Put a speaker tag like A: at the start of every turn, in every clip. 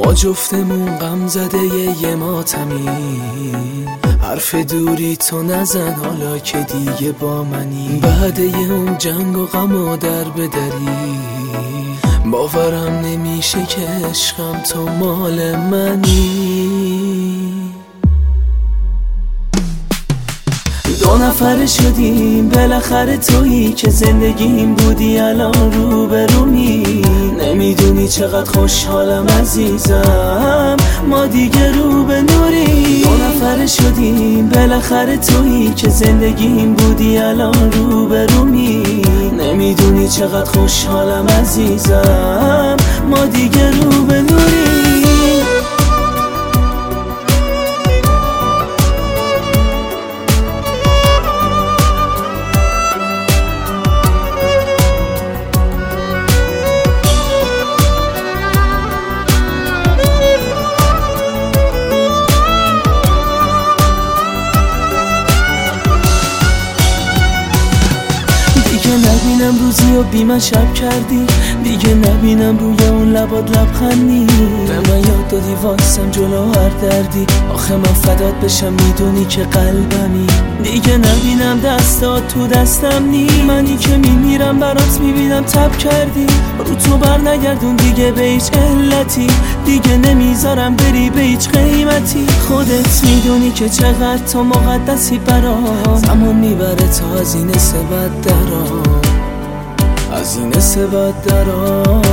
A: ما جفتمون غم زده یه ماتمی، حرف دوری تو نزن حالا که دیگه با منی. بعد اون جنگ و غم و در بدری، باورم نمیشه که عشقم تو مال منی. دو نفر شدیم بالاخره، تویی که زندگیم بودی الان روبرومی. نمیدونی چقدر خوشحالم عزیزم، ما دیگه رو به نوری. دو نفر شدیم بالاخره، تویی که زندگیم بودی الان روبرومی. نمیدونی چقدر خوشحالم عزیزم، ما دیگه رو به نوری. نبینم روزی و بی من شب کردی، دیگه نبینم روی اون لبات لبخندی. به من یاد دادی وایسم جلو هر دردی، آخه من فدات بشم میدونی که قلبمی. دیگه نبینم دستات تو دستم نی، منی که میمیرم برات میبینم تب کردی. رو تو بر نگردون دیگه به هیچ علتی، دیگه نمیذارم بری به هیچ قیمتی. خودت میدونی که چقدر تو مقدسی برام، زمان میبره تا از این سبت درام، از این سبت درام.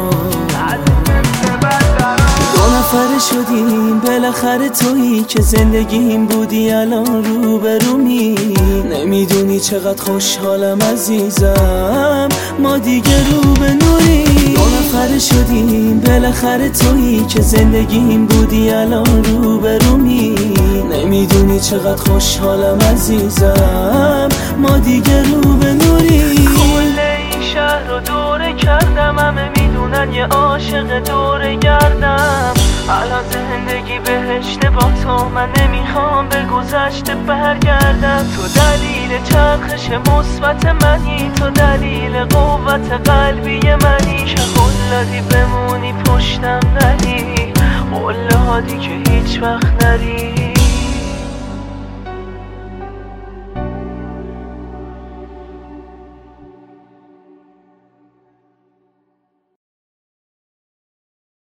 A: دو نفر شدیم بالاخره، تویی که زندگیم بودی الان روبرومی. نمیدونی چقدر خوشحالم عزیزم، ما دیگه رو به نوری. دو نفر شدیم بالاخره، تویی که زندگیم بودی الان روبرومی. نمیدونی چقدر خوشحالم عزیزم، ما دیگه رو به نوری.
B: شهر رو دوره کردم، همه میدونن یه عاشق دوره گردم. الان زندگی بهشت با تو، من نمیخوام به گذشته برگردم. تو دلیل چرخش مثبت منی، تو دلیل قوت قلبی منی. که قلادی بمونی پشتم نری، قلادی که هیچ وقت نری.